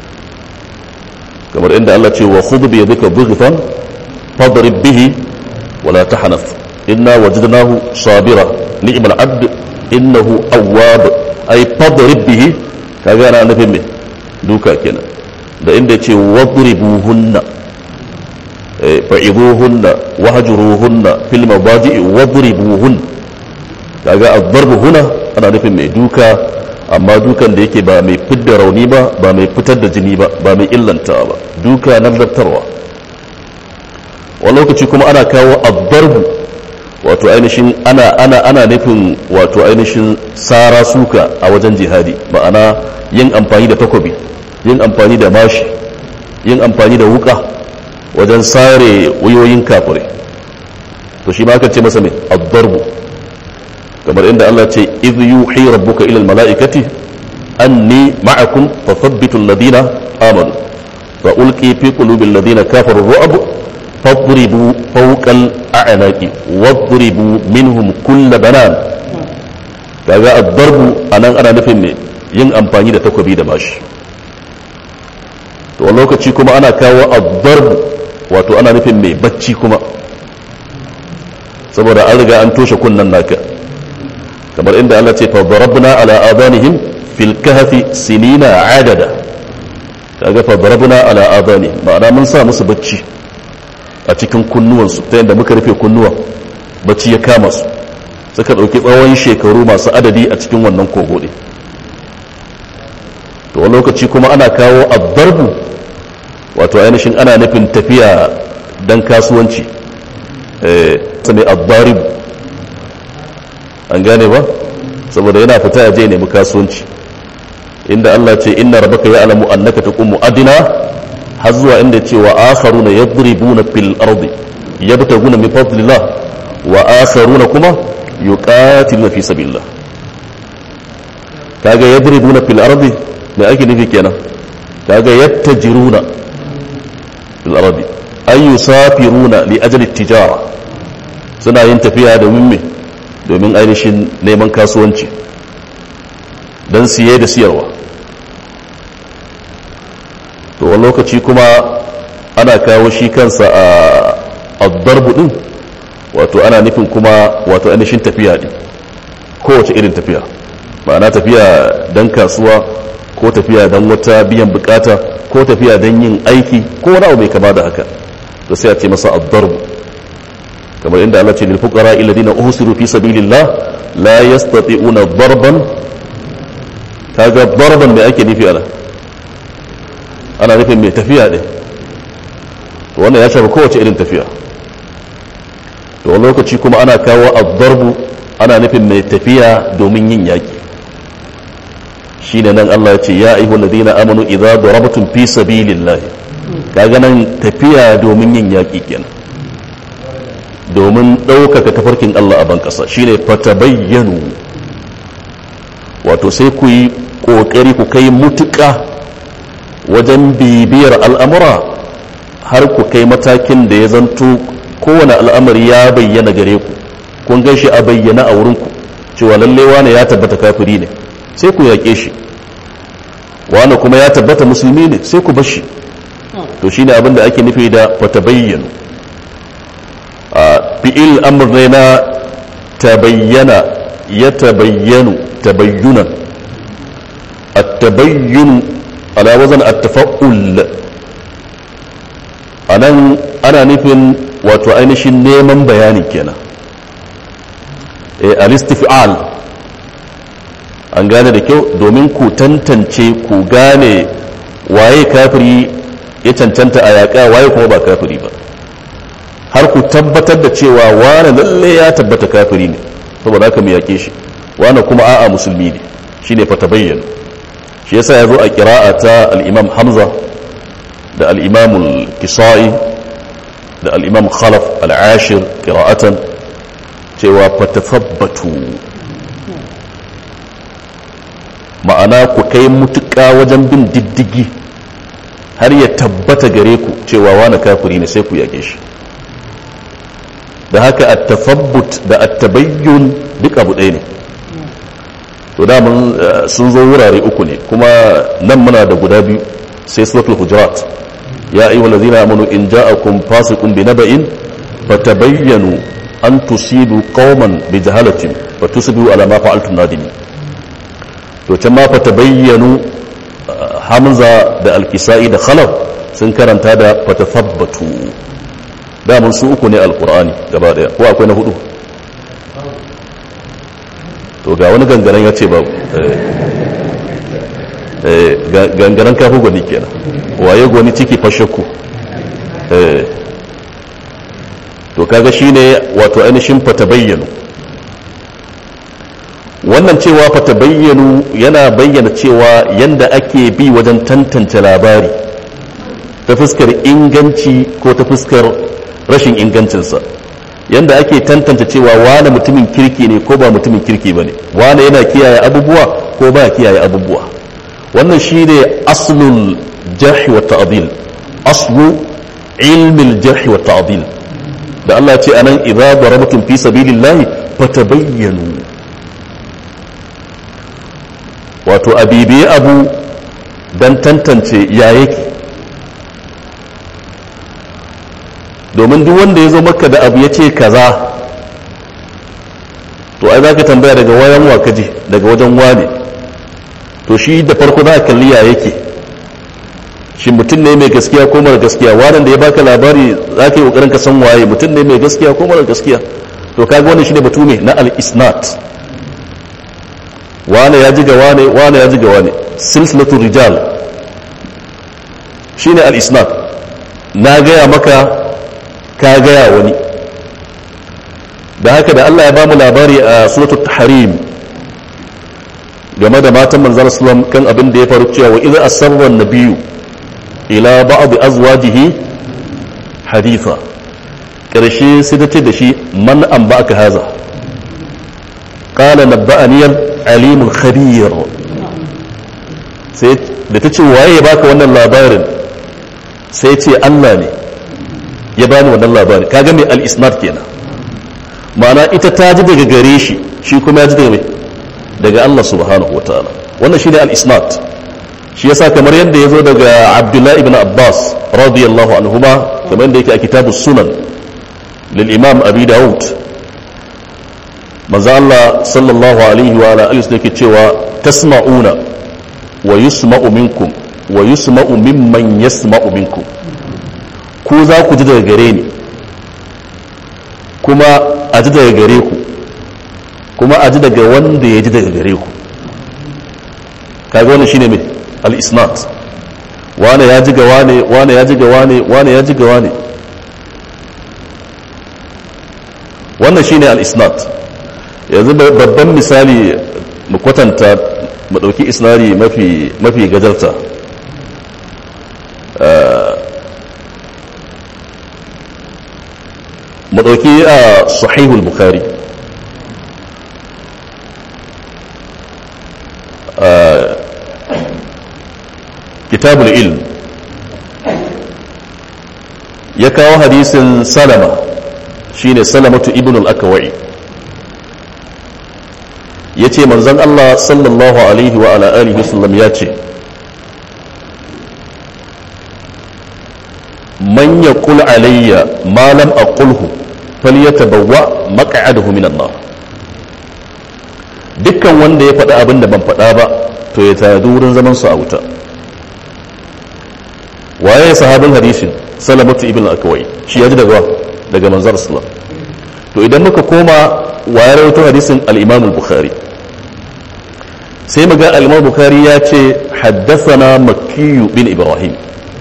kamar inda Allah ce wa khudh bi yadika dhighfan fadrib bihi wa la tahnaf inna wajadnahu sabira ni'mal 'abd innahu awwab ay fadrib bihi kaga ana nufin me duka kenan da inda yace wadribuhunna fa'iduhunna wahjuruhunna fil madaji'i wadribuhun kaga ad-darbu huna ana nufin me duka amma dukan da yake ba mai fidda rauni ba ba mai fitar da jini ba ba mai illanta ba duka na zartarwa wani lokaci kuma ana kawo ad-darbu wato ainihin ana nufin wato ainihin sara suka a wajen jihadi ma'ana yin amfani da takobi yin amfani da mashi yin amfani da wuka wajen sare wuyoyin kafirai to shi ma aka ce masa mai ad-darbu kamar inda Allah ce idh yuhi rabbuka ila al-mala'ikati anni ma'akum fathabbitu alladhina amanu wa ulqi fi qulubi alladhina kafaru ru'b fadribu fawqa al'anaqi wadribu minhum kull banan. kaga ad-darbu anan ana nufin ne yin amfani da takobi da mashi. to a lokaci kuma ana kawo ad-darbu wato ana nufin mai bacci kuma, saboda an riga an toshe kunnan naka, kamar inda Allah ce fa darabna ala adanihim fil kahfi sinina adada. kaga fa darabna ala adanihim ma'ana mun sa musu bacci a cikin kunnuwansu ta yadda muka rufe kunnuwa bacci ya kama su suka dauki tsawon shekaru masu adadi a cikin wannan kogo ne. to a lokaci kuma ana kawo ad-darbu wato ainihin ana nufin tafiya dan kasuwanci, sami ad-darib an gane ba, saboda yana fita ya je nemi kasuwanci, inda Allah ce inna rabbaka ya'lamu annaka taqumu adna har zuwa inda ce wa akharuna yadribuna fil ardi yabtaguna min fadlillah wa akharuna kuma yuqatiluna fi sabilillah. kaga yadribuna fil ardi me ake nufi kenan? kaga yattajiruna fil ardi ay yusafiruna li ajli at-tijara, suna yin tafiya domin me, domin ainihin neman kasuwanci don siye da siyarwa. to wani lokaci kuma ana kawo shi kansa a darbu din, wato ana nufin kuma wato ainihin tafiya din, kowace irin tafiya, ma'ana tafiya don kasuwa ko tafiya don wata biyan bukata ko tafiya don yin aiki ko wani abu mai kama da haka, to sai a ce masa ad-darbu. kamar inda Allah ce lil fuqara alladhina uhsiru fi sabilillah la yastati'una darban. kaga darban da ake nufi ana nufin mai tafiya ne, to wannan ya shafi kowace irin tafiya. to wani lokaci kuma ana kawo ad-darbu ana nufin mai tafiya domin yin yaki, shine nan Allah ya ce ya ayyuhal ladina amanu idza darabtum fi sabilillah. kaga nan tafiya domin yin yaki kenan, domin ɗaukaka tafarkin Allah a ban ƙasa, shine fatabayyanu, wato sai ku yi ƙoƙari ku kai mutuƙa wajen bibiyar al'amura har ku kai matakin da ya zanto kowane al'amari ya bayyana gare ku, kun gan shi a bayyana a wurinku cewa lalle wane ya tabbata kafiri ne sai ku yaƙe shi, wane kuma ya tabbata musulmi ne sai ku bashi. to shine abin da ake nufi da fatabayyanu. fi'il amr ne na tabayyana ya tabayyanu tabayyunan, at-tabayyun ala wazan at-tafa'ul. anan ana nufin wato ainihin neman bayani kenan, al-istif'al. an gane da kyau, domin ku tantance ku gane waye kafiri ya cancanta a yaƙa waye kuma ba kafiri ba, har ku tabbatar da cewa wane lalle ya tabbata kafiri ne saboda haka mu yake shi, wane kuma a'a musulmi ne, shine fa tabayyana. shi yasa yazo a qira'a ta al-Imam Hamza da al-Imam al-Kisai da al-Imam Khalaf al-Ashir qira'atan cewa fatathabbatu, ma'ana ku kai mutuƙa wajen bin diddigi har ya tabbata gare ku cewa wane kafiri ne sai ku yake shi. da haka at-tathabbut da at-tabayyun duk abu ɗaya ne. to da mun sun zo wurare uku ne, kuma nan muna da guda biyu sai suratul hujurat ya ayyuhal ladzina amanu in ja'akum fasiqun binaba'in fatabayyanu an tusibu qauman bijahalatin fatusbihu ala ma fa'altum nadimin. to can ma fatabayyanu Hamza da Al-Kisai da Khalaf sun karanta da fatathabbatu. damun su uku ne alkur'ani gaba daya, ko akwai na hudu? to ga wani gangaren ya ce babu. gangaren kafu gwani kenan, waye gwani ciki fashakku. to kaga shine wato ainihin fatabayyanu. wannan cewa fatabayyanu yana bayyana cewa yanda ake bi wajen tantance labari ta fuskar inganci ko ta fuskar rashin ingancinsa, yanda ake tantance cewa wane mutumin kirki ne ko ba mutumin kirki ba ne, wane yana kiyaye abubuwa ko ba kiyaye abubuwa. wannan shine aslul jarh wa ta'dil, aslu ilmi al-jarh wa ta'dil. da Allah ya ce anan idza darabtum fi sabilillahi fatabayyanu, wato abibi abu dan tantance ya yake, domin duk wanda ya zo maka da abu ya ce kaza to ai za ka tambaya daga wayan wa kaji, daga wajen wane, to shi da farko za ka kalli ya yake, shi mutum ne mai gaskiya ko mara gaskiya. wannan da ya baka labari za ka yi kokarin ka san waye mutum ne mai gaskiya ko mara gaskiya. to kaga wannan shine batu ne na al-isnad, wane ya ji ga wane, wane ya ji ga wane, silsilatu rijal shine al-isnad. na gaya maka, ka gaya wani. da haka da Allah ya ba mu labari a suratul tahrim game da matan manzon sallam kan abin da ya faru cewa wa idza asarra an-nabiyyu ila ba'd azwajihi haditha, karshe sai ta ce da shi man an ba'aka haza, qala nabba'ani al-alim al-khabir. sai da ta ce waye ya baka wannan labarin, sai ce Allah ne ya bani wannan labarin. kaga mai al-isnad kenan, ma'ana ita ta ji daga gare shi, shi kuma ya ji daga mai, daga Allah subhanahu wa ta'ala. wannan shi ne al-isnad. shi yasa kamar yadda ya zo daga Abdullah ibn Abbas radiyallahu anhuma, kamar yadda yake a kitabu sunan lil imam Abi Dawud, manzo Allah sallallahu alaihi wa alihi wasallam yake cewa tasma'una wa yusma'u minkum wa yusma'u mimman yasma'u minkum, ku za ku ji daga gare ni kuma a ji daga gare ku, kuma a ji daga wanda ya ji daga gare ku. kaga wannan shine mai al-isnad, wane ya ji ga wane, wane ya ji ga wane, wane ya ji ga wane. wannan shine al-isnad. yanzu babban misali mu kwatanta, mu dauki isnadi mafi gajarta. mu dauki a sahihul bukhari, kitabul ilm, ya kawo hadisin salama, shine salamatu ibn al-akwa'i, yace manzon Allah sallallahu alaihi wa ala alihi wasallam yace man yaqul alayya ma lam aqulhu falyatabawwa maq'adahu minan nar. dukkan wanda ya faɗa abin da ban faɗa ba to ya tayar wurin zaman su a wuta. waye sahabin hadisin? salamatu ibn al-akwai, shi ya ji daga manzar sallam. to idan muka koma waye rawaito hadisin? al-imam al-bukhari. sai muga al-imam al-bukhari ya ce haddathana makki bin ibrahim.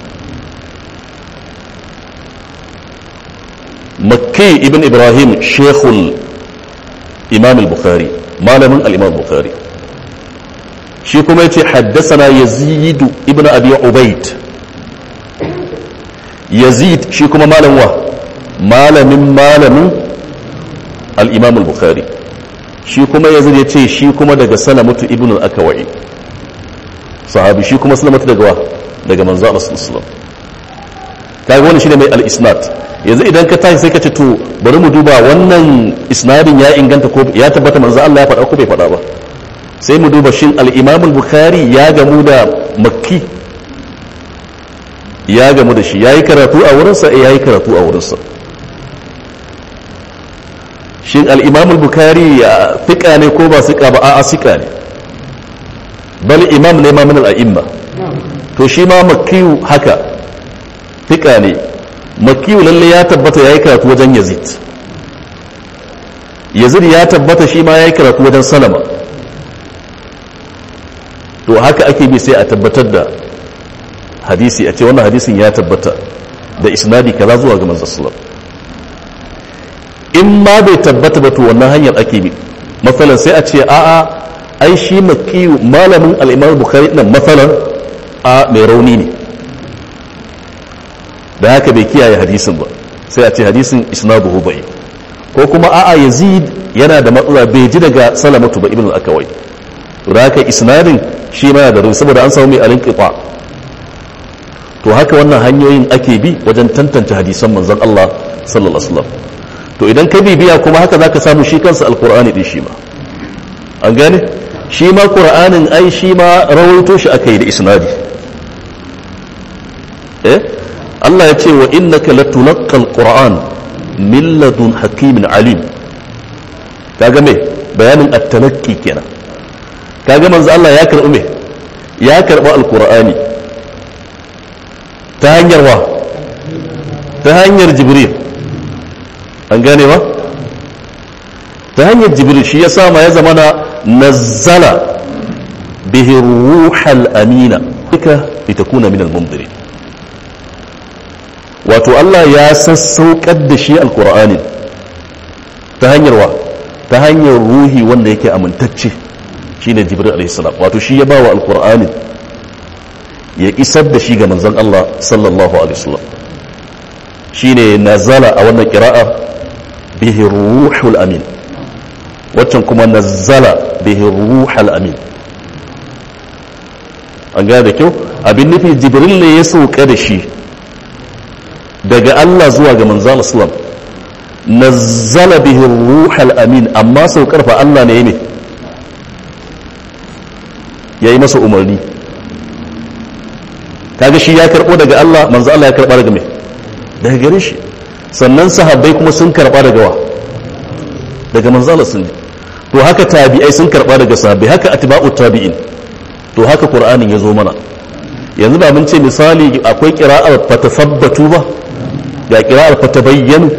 makki ibn ibrahim shaykhul imam al-bukhari, malamin al-imam al-bukhari. shi kuma yace haddathana yazid ibn abi ubayd. yazid shi kuma malamin al-imam al-bukhari. shi kuma yazid ya ce shi kuma daga salamatu ibn al-akwa'i, sahabi. shi kuma salamatu daga manzo Allah sallallahu alaihi wasallam. kaga wannan shine mai al-isnad. yanzu idan ka tashi sai ka ce to bari mu duba wannan isnadin ya inganta ko ya tabbata manzo Allah ya faɗa ko bai faɗa ba. sai mu duba shin al-imam al-bukhari ya gamu da makki, ya gamu da shi, yayi karatu a wurinsa, yayi karatu a wurinsa. shin al-imam al-bukhari fiqa ne ko ba fiqa ba? a'a fiqa ne, bal imam ne ma min al-a'imma. to shi ma makki haka fiqa ne. makki lalle ya tabbata yayi karatu wajen yazid. yazid ya tabbata shi ma yayi karatu wajen salama. to haka ake bi sai a tabbatar da hadisi, a ce wannan hadisin ya tabbata da isnadi kaza zuwa ga manzon sallallahu. in ma bai tabbata ba to wannan hanyar ake bi. masalan sai a ce a'a ai shi makki malamin al-imam bukhari nan masalan a mai rauni ne, da haka bai kiyaye hadisin ba, sai a ce hadisin isnaduhu bai. ko kuma a'a yazid yana da matsala, bai ji daga salamatu ba ibn al-akawai, to da haka isnadin shi ma da saboda an samu mai alinqita to haka wannan hanyoyin ake bi wajen tantance hadisan manzon Allah sallallahu alaihi wasallam to idan ka bibiya kuma haka zaka samu shi kansa alqur'ani din shi ma an gane shi ma qur'anin ai shi ma rawaito shi akai da isnadi Allah ya ce wa innaka latulaqqal qur'an min ladun hakimin alim kaga me bayanin at-talaqqi kenan kaga manzo Allah ya karbi me ya karba alqur'ani ta hanyar wa ta hanyar jibril an gane ba ta hanyar jibril shi yasa ma ya zamana nazzala bihi ruhal amina ika litakuna min al-mundirin wato Allah ya sassaukar da shi alqur'ani ta hanyar wa ta hanyar ruhi wanda yake amintacce shine jibril alayhi salam wato shi ya bawa alqur'ani ya isar da shi ga manzon Allah sallallahu alaihi wasallam shine nazala a wannan qira'a bihi ruhul amin waccan kuma nazala bihi ruhul amin an ga da kyau abin nufi jibril ne ya sauka da shi daga Allah zuwa ga manzon sallam nazzala bihi ruhul amin amma saukar fa Allah ne ne yayi masa umarni kaga shi ya karbo daga Allah manzo Allah ya karba daga me daga gare shi sannan sahabbai kuma sun karba daga wa daga manzo Allah sun to haka tabi'ai sun karba daga sahabbai haka atba'ut tabi'in to haka qur'anin yazo mana yanzu ba mun ce misali akwai qira'ar fatafabbatu ba ga qira'ar fatabayyanu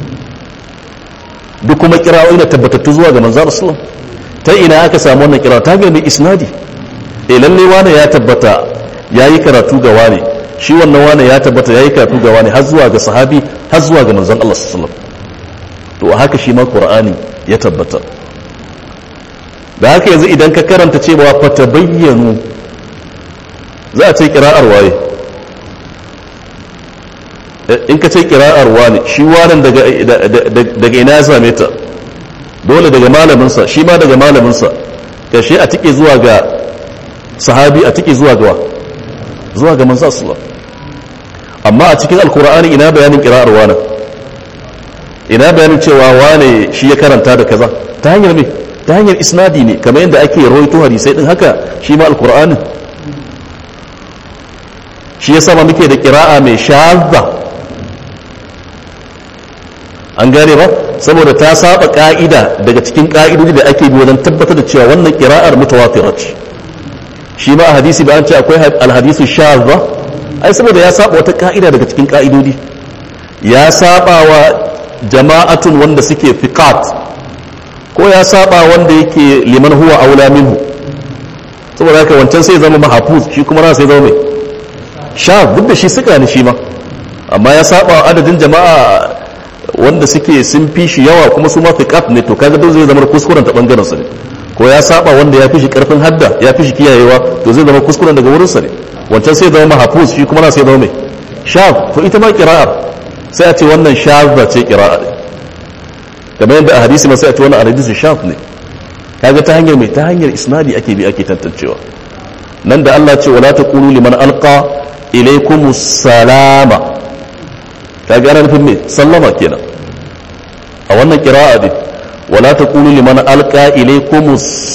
duk kuma qira'o'i na tabbatattu zuwa ga manzo Allah ta ina aka samu wannan qira'a ta ga mai isnadi lalle wani ya tabbata yayi karatu ga wani shi wannan wani ya tabbata yayi karatu ga wani har zuwa ga sahabi har zuwa ga manzon Allah sallallahu alaihi wasallam to haka shi ma qur'ani ya tabbata da haka yanzu idan ka karanta cewa fatabayyanu za a ce qira'ar waye in ka ce qira'ar wani shi wannan daga ina ya same ta dole daga malamin sa shi ma daga malamin sa kashi a tike zuwa ga sahabi a tike zuwa ga zuwa ga manzo sallallahu amma a cikin alkur'ani ina bayanin qira'ar wani ina bayanin cewa wane shi ya karanta da kaza ta hanyar me ta hanyar isnadi ne kamar yadda ake rawaito hadisai din haka shi ma alkur'ani shi yasa ma muke da qira'a mai shadda an gane ba saboda ta saba ka'ida daga cikin ka'idodi da ake bi wajen tabbatar da cewa wannan qira'ar mutawatira ce shi ma a hadisi ba an ce akwai alhadisu shaz ba ai saboda ya saba wata ka'ida daga cikin ka'idodi ya saba wa jama'atun wanda suke fiqat ko ya saba wanda yake liman huwa aula minhu saboda haka wancan sai zama mahfuz shi kuma na sai zama mai shaz duk da shi suka ne shi ma amma ya saba wa adadin jama'a wanda suke sun fi shi yawa kuma su ma fiqat ne to kaga dole zai zama kuskuren ta bangaren su ne ko ya saba wanda ya fi shi karfin hadda ya fi shi kiyayewa to zai zama kuskuren daga wurinsa ne wancan sai zama mahfuz shi kuma na sai zama mai shaz to ita ma qira'ar sai a ce wannan shazza ce qira'a kamar yadda a hadisi ma sai a ce wannan hadisi shaz ne kaga ta hanyar mai ta hanyar isnadi ake bi ake tantancewa nan da Allah ce wala taqulu liman alqa ilaykumus salama kaga ana nufin me sallama kenan a wannan qira'a din ولا تقولوا لمن ألقى إليكم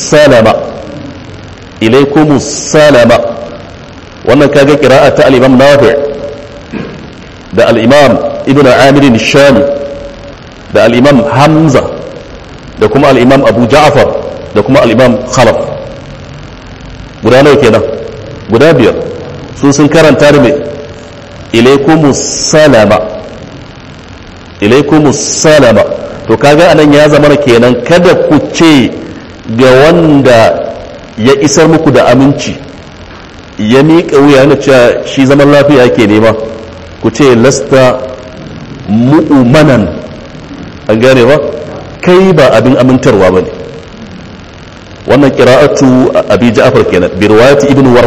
السلام wannan kaga qira'a ta al-Imam Nafi' da al-Imam Ibn Amir al-Shami da al-Imam Hamza da kuma al-Imam Abu Ja'far da kuma al-Imam Khalaf guda nawa kenan guda biyar sun karanta da me ilaykumus salama to kaga anan ya zama kenan kada ku ce ga wanda ya isar muku da aminci ya miƙa wuya na cewa shi zaman lafiya ke nema ku ce lasta mu'manan an gane ba kai ba abin amintarwa bane wannan qira'atu abi ja'far kenan bi riwayati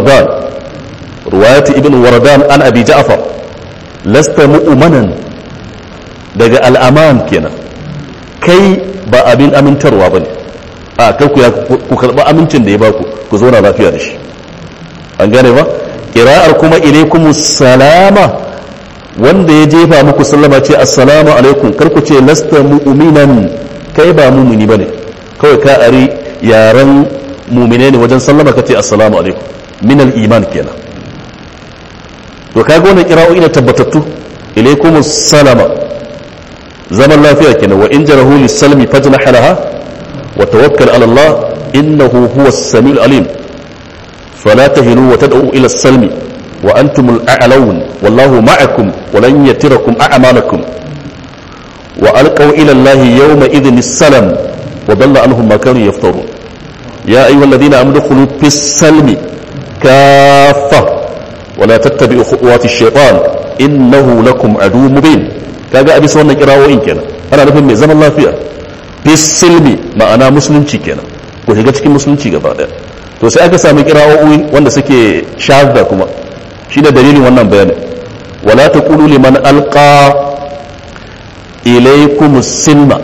ibn wardan an abi ja'far lasta mu'manan daga al'aman kenan kai ba abin amintarwa ba ne a kanku ya ku karɓi amincin da ya baku ku zauna lafiya da shi an gane ba ƙira'ar kuma ilaikumus salama wanda ya jefa muku sallama ce assalamu alaikum karku ce lasta mu'minan kai ba mumini bane kawai ka ari yaran mumine ne wajen sallama ka ce assalamu alaikum min al-iman kenan to kaga wannan ƙira'o'i na tabbatattu ilaikumus salama zaman lafiya kenan wa in jarahu lis-salmi fajnah laha wa tawakkal ala Allah innahu huwas samiul alim fala tahinu wa tad'u ila as-salmi wa antumul a'laun wallahu ma'akum wa lan yatirakum a'malakum wa alqaw ila Allah yawma idhin as-salam wa dalla anhum ma kanu yaftarun ya ayyuhalladhina amanu khulu fis-salmi kaffa wa la tattabi'u khutuwati ash-shaytan innahu lakum aduwwun mubin kaga abisa wannan kirawoyin kenan ana nufin mai zaman lafiya fis-silmi ma'ana musulunci kenan ko shiga cikin musulunci gaba daya to sai aka sami kirawoyi wanda suke shadda kuma shine dalilin wannan bayanin wala taqulu liman alqa ilaykumus silma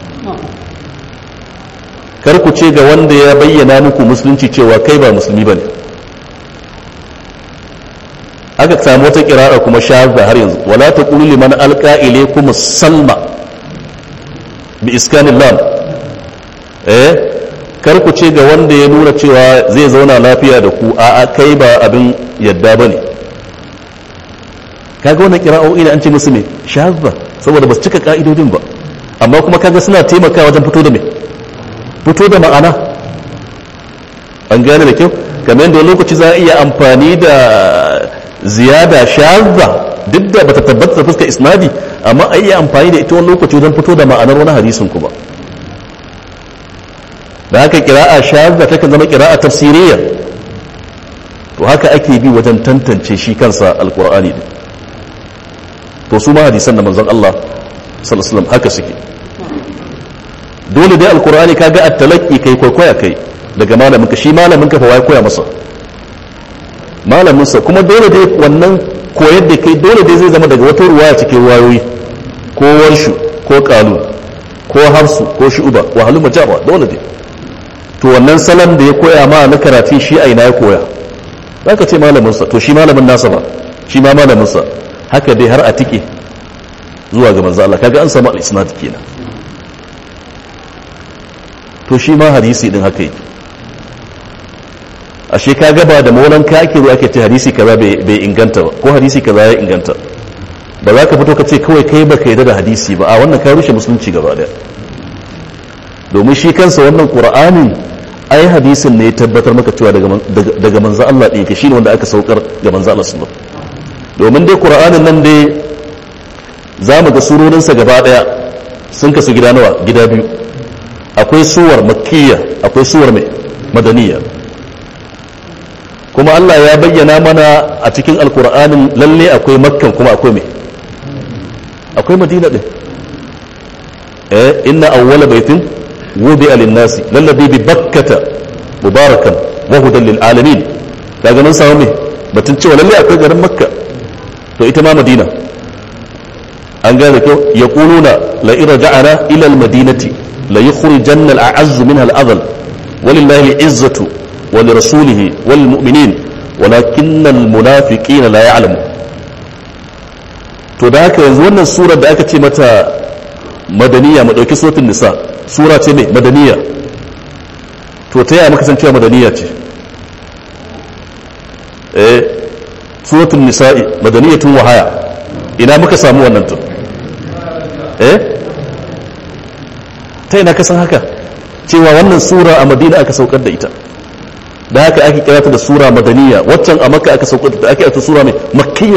kar ku ce ga wanda ya bayyana muku musulunci cewa kai ba musulmi bane aka samu wata kirara kuma shadda har yanzu wala taqulu liman alqa ilaykumus salma bi iskanil lam kar ku ce ga wanda ya nuna cewa zai zauna lafiya da ku a kai ba abin yadda bane kaga wannan kira'o'i da an ce musu me shadda saboda ba su cika ka'idodin ba amma kuma kaga suna taimakawa wajen fito da ma'ana an gane da kyau kamar yadda lokaci za a iya amfani da ziyada shadda duk da bata tabbata da fuskar isnadi amma a iya amfani da ita wani lokaci wajen fito da ma'anar wani hadisin kuma da haka kira'a shadda takan zama kira'a tafsiriyya to haka ake bi wajen tantance shi kansa alqur'ani din to su ma hadisan da manzon Allah sallallahu alaihi wasallam haka suke dole dai alqur'ani kaga at-talaqqi kai kwaikwaya kai daga malamin ka shi malamin ka fa wai koya masa malamin sa kuma dole dai wannan koyar da kai dole dai zai zama daga wata ruwaya cikin ruwayoyi ko warshu ko qalu ko hafsu ko shu'ba wa haluma jaba dole dai to wannan salam da ya koya ma na karatu shi a ina ya koya zaka ce malamin sa to shi malamin nasa ba shi ma malamin sa haka dai har a tike zuwa ga manzo Allah kaga an samu al-isnad kenan to shi ma hadisi din haka yake ashe kaga ba da maulan ka ake ruwa ake ce hadisi kaza bai inganta ba ko hadisi kaza ya inganta ba za ka fito ka ce kawai kai baka yarda da hadisi ba a wannan ka rushe musulunci gaba daya domin shi kansa wannan qur'anin ai hadisin ne ya tabbatar maka cewa daga manzo Allah ɗaya ka shine wanda aka saukar ga manzo Allah sallallahu alaihi wasallam domin dai qur'anin nan dai zamu ga surorinsa gaba daya sun kasu gida nawa gida biyu akwai suwar makkiyya akwai suwar mai madaniyya kuma Allah ya bayyana mana a cikin alqur'anin lalle akwai makkan kuma akwai mai akwai madina din inna awwala baitin wudi'a lin-nasi lalladhi bi bakkata mubarakan wa hudan lil-alamin daga nan samu me batun cewa lalle akwai garin makka to ita ma madina an gane ko yaquluna la irja'ana ila al-madinati la yukhrijanna al-a'azzu minha al-adhal walillahi al-izzatu wa lirasulihi wal mu'minin walakinna al-munafiqina la ya'lamun to da haka yanzu wannan surar da aka ce mata madaniya mu dauki suratul nisa sura ce mai madaniya to ta yaya muka san cewa madaniya ce suratul nisa'i madaniyatun wahaya ina muka samu wannan to ta ina ka san haka cewa wannan sura a madina aka saukar da ita da haka ake kira ta da sura madaniya waccan a makka aka saukar da ake ita sura mai makkiya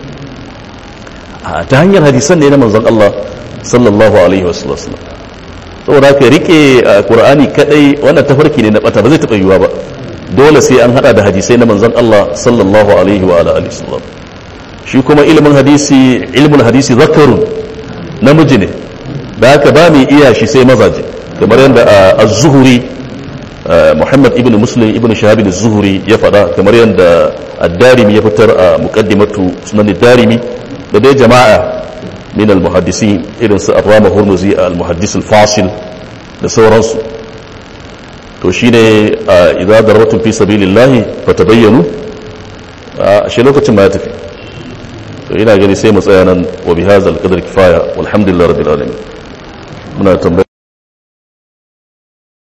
ta hanyar hadisan ne na manzon Allah sallallahu alaihi wasallam saboda ka rike qur'ani kadai wannan tafarki ne na bata ba zai taba yiwa ba dole sai an hada da hadisai na manzon Allah sallallahu alaihi wa alihi wasallam shi kuma ilmin hadisi zakarun namiji ne da haka ba mai iya shi sai mazaje kamar yadda az-zuhri Muhammad ibn Muslim ibn Shahab az-Zuhri ya fada kamar yadda ad-Darimi ya fitar a muqaddimatu sunan ad-Darimi da dai jama'a min al-muhaddisin irin su Abraham Hurmuzi al-muhaddis al-fasil da sauransu to shine idza darabtum fi sabilillahi fatabayyanu shi lokacin ma ya tafi to ina gani sai mu tsaya nan wa bihazal qadri kifaya walhamdulillahi rabbil alamin muna tambaya